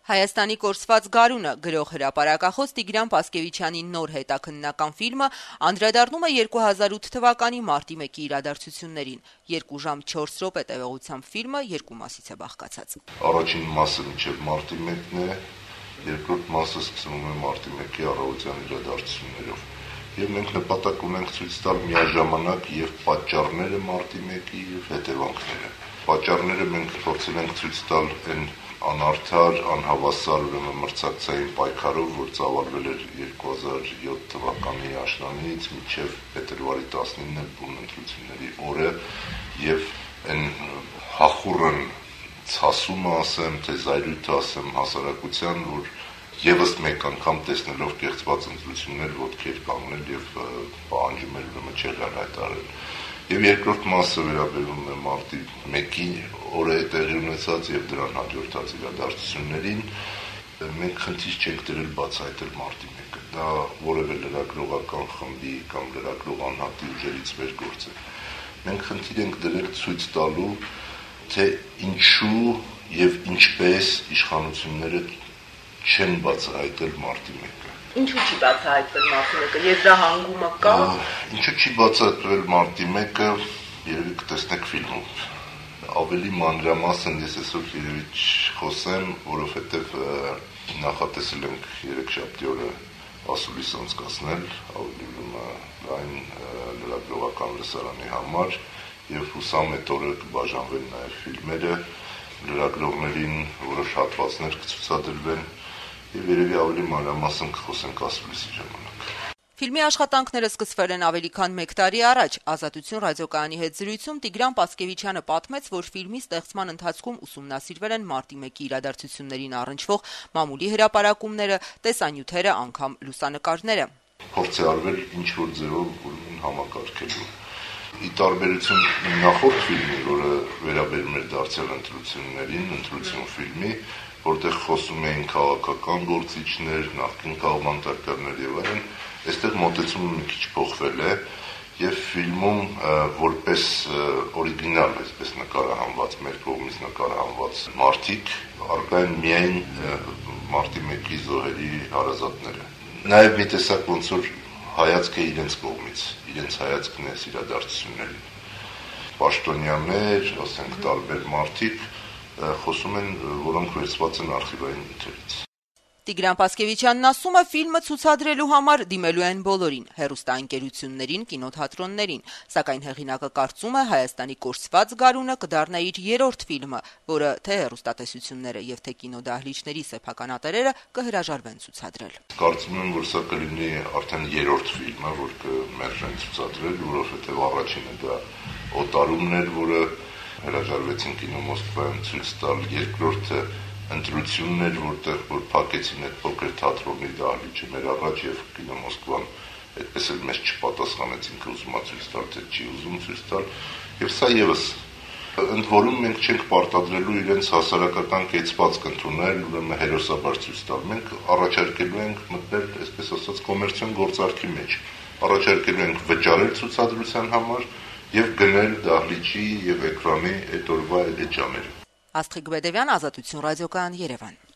Հայաստանի կորսված գարունը գրող հրապարակախոս Տիգրան Պասկևիչյանի նոր հետաքննական ֆիլմը անդրադառնում է 2008 թվականի մարտի 1-ի իրադարձություններին։ 2 ժամ 4 րոպե տևողությամբ ֆիլմը երկու մասից է բաղկացած։ Առաջին մասը մինչև մարտի 1-ն է, երկրորդ մասը սկսվում է մարտի 1-ի առավոտյան իրադարձություններով։ Եվ մենք նպատակ ունենք ցույց տալ միաժամանակ եւ պատճառները մարտի 1-ի եւ հետևանքները։ Պատճառները մենք փորձել ենք ցույց տալ այն անարդար, անհավասար մրցակցային պայքարով, որ ծավալվել էր 2007 թվականի աշնանից մինչև փետրվարի 19-ը բուն ընտրությունների օրը եւ այն հախուռն ցասումը ասեմ, թե զայրույթը ասեմ հասարակության, որ եւս մեկ անգամ տեսնելով կեղծված ընտրություններ ոտքեր կանգնել եւ պահանջում էր չեղյալ հայտարարել։ Եվ երկրորդ մասը վերաբերում է մարտի 1-ի օրը տեղի ունեցած եւ դրան հաջորդած իրադարձություններին։ Մենք խնդիր չենք դրել բացահայտել մարտի 1-ը։ Դա որևէ լրագրողական խմբի կամ լրագրող անհատի ուժերից վեր գործ է։ Մենք խնդիր ենք դրել ցույց տալու, թե ինչու եւ ինչպես իշխանությունները չեն բացահայտել մարտի 1-ը։ Ինչու չի բացահայտվել մարտի 1-ը, եզրահանգումը կա։ Ինչու չի բացահայտվել մարտի 1-ը, երևի կտեսնեք ֆիլմում։ Ավելի մանրամասն ես այսօր երևի չխոսեմ, որովհետև նախատեսել ենք երեքշաբթի օրը ասուլիս անցկացնել ավելի լայն լրագրողական լսարանի համար եւ հուսամ այդ օրը կբաժանվեն նաեւ ֆիլմերը լրագրողներին, որոշ հատվածներ կցուցադրվեն եւ երևի ավելի մանրամասն կխոսենք ասուլիսի ժամանակ։ Ֆիլմի աշխատանքները սկսվել են ավելի քան 1 տարի առաջ։ Ազատություն ռադիոկայանի հետ զրույցում Տիգրան Պասկևիչյանը պատմեց, որ ֆիլմի ստեղծման ընթացքում ուսումնասիրվել են մարտի 1-ի իրադարձություններին առնչվող մամուլի հրապարակումները, տեսանյութերը, անգամ լուսանկարները։ Փորձ է արվել ինչ-որ ձևով համակարգելու։ Ի տարբերություն նախորդ ֆիլմի, որը վերաբերում էր դարձյալ ընտրություններին, ընտրություն ֆիլմի, որտեղ խոսում էին քաղաքական գործիչներ, նախկին քաղաքապետարներ եւ այլն, այստեղ մոտեցումը մի քիչ փոխվել է եւ ֆիլմում որպես օրիգինալ, այսպես նկարահանված, մեր կողմից նկարահանված մարդիկ առկա են միայն մարտի 1-ի զոհերի հարազատները։ Նաեւ մի տեսակ ոնց որ հայացք է իրենց կողմից, իրենց հայացքն է իրադարձություններին։ Պաշտոնյաներ, ասենք տարբեր մարդիկ խոսում են, որոնք վերցված են արխիվային նյութերից։ Տիգրան Պասկևիչյանն ասում է, ֆիլմը ցուցադրելու համար դիմելու են բոլորին՝ հեռուստաընկերություններին, կինոթատրոններին, սակայն հեղինակը կարծում է, Հայաստանի կորսված գարունը կդառնա իր 3-րդ ֆիլմը, որը թե հեռուստատեսությունները եւ թե կինոդահլիճների սեփականատերերը կհրաժարվեն ցուցադրել։ Կարծում եմ, որ սա կլինի արդեն 3-րդ ֆիլմը, որ կմերժեն ցուցադրել, որովհետեւ առաջինը դա Օտարումն էր, որը հրաժարվեցին կինո Մոսկվայում ցույց տալ, երկրորդը ընտրություններ, որտեղ որ փակեցին այդ փոքր թատրոնի դահլիճը մեր առաջ եւ կինո Մոսկվան այդպես էլ մեզ չպատասխանեցին, թե ուզում է ցույց տալ, թե չի ուզում ցույց տալ, եւ սա եւս ընդ որում մենք չենք պարտադրելու իրենց հասարակական կեցված կընդունել, ուրեմն հերոսաբար ցույց տալ։ Մենք առաջարկելու ենք մտնել, այսպես ասած, կոմերցիոն գործարքի մեջ։ Առաջարկելու ենք վճարել ցուցադրության համար եւ գնել դահլիճի եւ էկրանի այդ օրվա էջամերը։ Աստղիկ Բեդևյան, Ազատություն ռադիոկայան, Երևան։